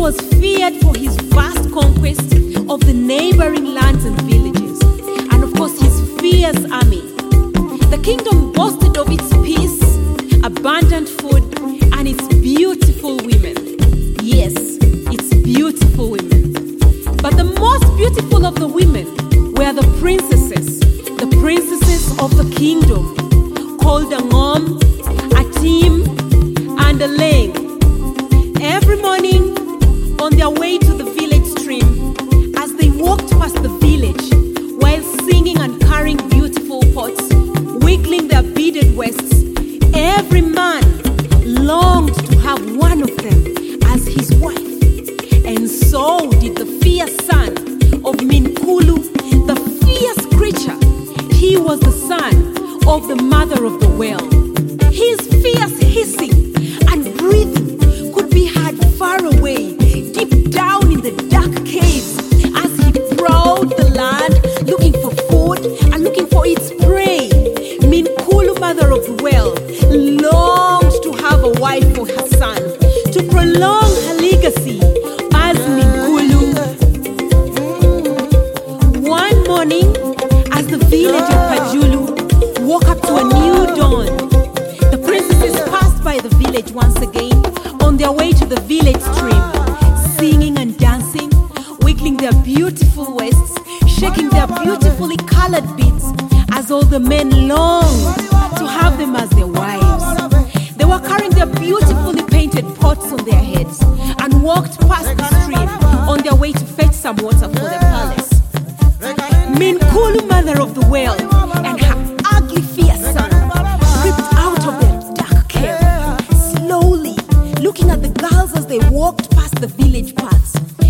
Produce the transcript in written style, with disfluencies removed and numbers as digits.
was feared for his vast conquest of the neighboring lands and villages, and of course his fierce army. The kingdom boasted of its peace, abundant food, and its beautiful women. Yes, its beautiful women. But the most beautiful of the women were the princesses of the kingdom, called Angom, Atim, and Aleng. Every morning, on their way to the village stream, as they walked past the village, while singing and carrying beautiful pots, wiggling their beaded waists, every man longed to have one of them as his wife. And so did the fierce son of Minkulu, the fierce creature. He was the son of the mother of the well. His fierce hissing and breathing could be heard far away, deep down in the dark caves, as he prowled the land, looking for food and looking for its prey. Minkulu, mother of the well, longed to have a wife for her son, to prolong her legacy as Minkulu. One morning, as the village of Pajulu woke up to a new dawn, the princesses passed by the village once again on their way to the village stream, singing and dancing, wiggling their beautiful waists, shaking their beautifully colored beads, as all the men longed to have them as their wives. They were carrying their beautifully painted pots on their heads and walked past the stream on their way to fetch some water for their palace. Minkulu, mother of the well, and her ugly fierce son crept out of their dark cave, slowly looking at the girls as they walked past the village paths.